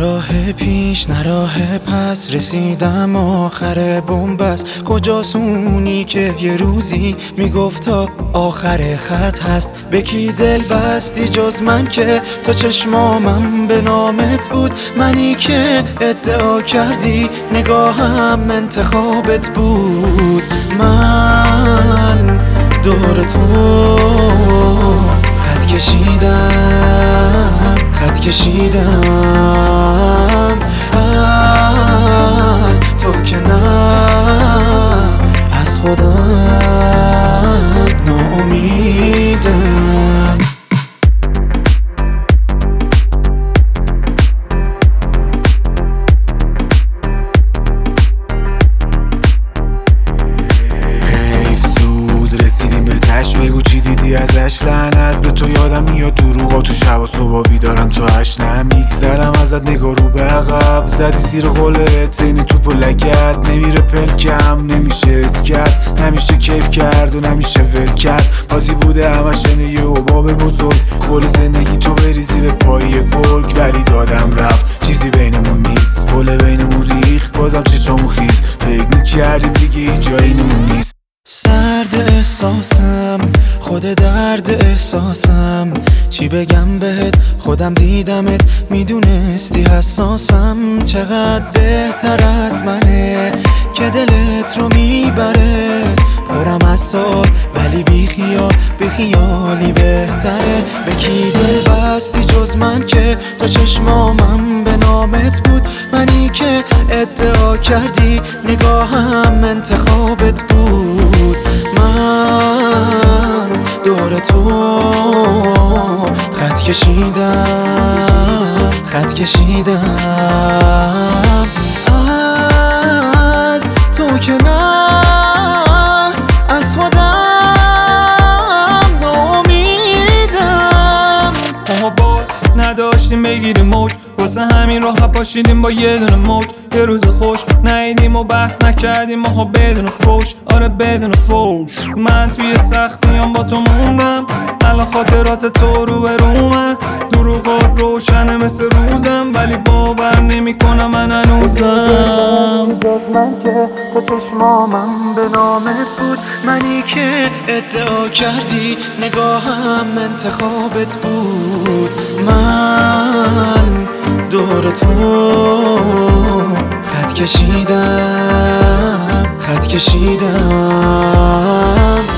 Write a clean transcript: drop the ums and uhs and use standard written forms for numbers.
راه پیش نه راه پس، رسیدم آخر بنبست. کجاست اونی که یه روزی میگفت تا آخر خط هست؟ به کی دل بستی جز من که تا چشمامم به نامت بود؟ منی که ادعا کردی نگاهم انتخابت بود. من دور تو خط کشیدم از تو که نه، از خودم ناامیدم. بگو چی دیدی ازش، لعنت به تو. یادم میاد دروغا تو شب و صبح بیدارم تو 8 نمیگذرم ازت، نگاه رو به عقب زدی سیر قولت، اینی توپ و لگت نمیره پلکم، نمیشه اسکت، نمیشه کیف کرد و نمیشه ول کرد. بازی بوده همش یه عباب بزرگ، کل زندگی تو بریزی به پای گرگ، ولی دادم رفت چیزی بینمون نیست، پل بینمون ریخت بازم چشامون خیز، فکر میکردیم دیگه هیچ جایی نمون نیست. سرد احساسم، خود درد احساسم، چی بگم بهت؟ خودم دیدمت، میدونستی حساسم. چقدر بهتر از منه که دلت رو میبره، پرم از سال ولی بی خیالی بهتره. به کی دل بستی جز من که تا چشمامم به نامت بود؟ منی که ادعا کردی نگاهم انتخابت بود. من دور تو خط کشیدم از تو که نه، از خودم ناامیدم. ما بار نداشتیم بگیریم موج، واسه همین راه پاشیدیم با یه دونه موج. یه روز خوش نیدیم و بحث نکردیم ماها بدون فوش، آره بدون فوش. من توی سختیام با تو موندم، الان خاطرات تو رو به رومن. دروغات روشنه مثل روزم، ولی باور نمی کنم من هنوزم. من که تا چشمامم به نامت بود، منی که ادعا کردی نگاهم انتخابت بود. من دور تو خط کشیدم